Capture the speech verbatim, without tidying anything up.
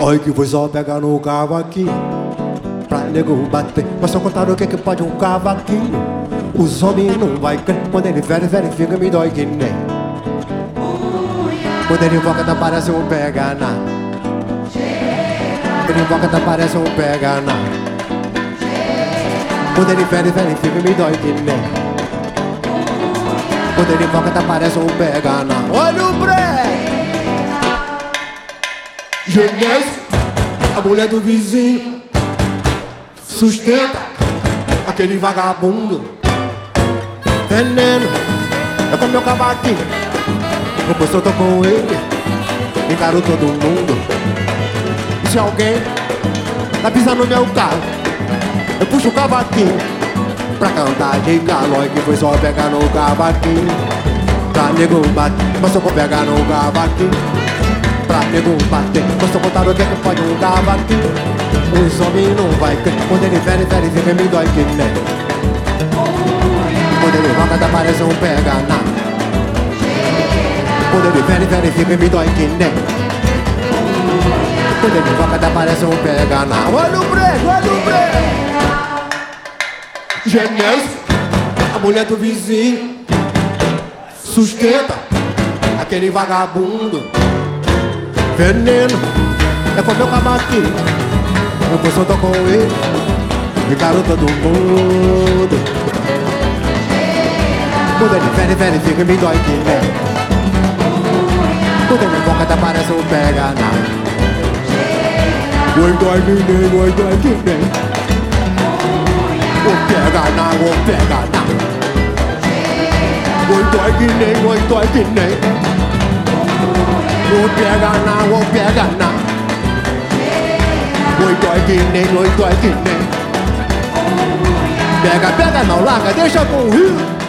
Oi que foi só pegar no cavaquinho pra nego bater. Mas só contar o que que pode um cavaquinho. Os homens não vai crer. Quando ele velho, verifica, me dói que nem. Quando ele invoca, tá parece um pega-na. Quando ele invoca, tá parece um pega-na. Quando ele velho, verifica, me dói que nem. Quando ele invoca, tá parece um pega-na. Olha o break! Genésio, a mulher do vizinho, sustenta aquele vagabundo. Veneno, é com meu cavaquinho. Depois eu tô com ele, encaro todo mundo. E se alguém tá pisando no meu carro, eu puxo o cavaquinho pra cantar de calói. Que foi só pegar no cavaquinho pra nego bater. Mas eu vou pegar no cavaquinho pra nego bater. Mas tô contando o que é que pode um cavaquinho. Os homens não vai crer. Quando ele velho, velho, fica me dói que nem. Quando ele roga, tá parece um pega-na. Quando ele velho, velho, fica me dói que nem. Quando ele roga, tá parece um pega-na. Olha o break, olha o break. Genésio, a mulher do vizinho, sustenta aquele vagabundo. Veneno, é com meu cavaquinho. Depois eu tô com ele, encaro todo mundo. Quando ele velho, velho, fica me dói que nem. Quando ele invoca, tá parece um pega-na. Oi, dói que nem, oi, dói que nem. O pega-na, o pega-na. Oi, dói que nem, oi, dói que nem. O pega-na, o pega-na. Oi, dói que nem, oi, dói que nem. Pega, pega, não larga, deixa com o rio.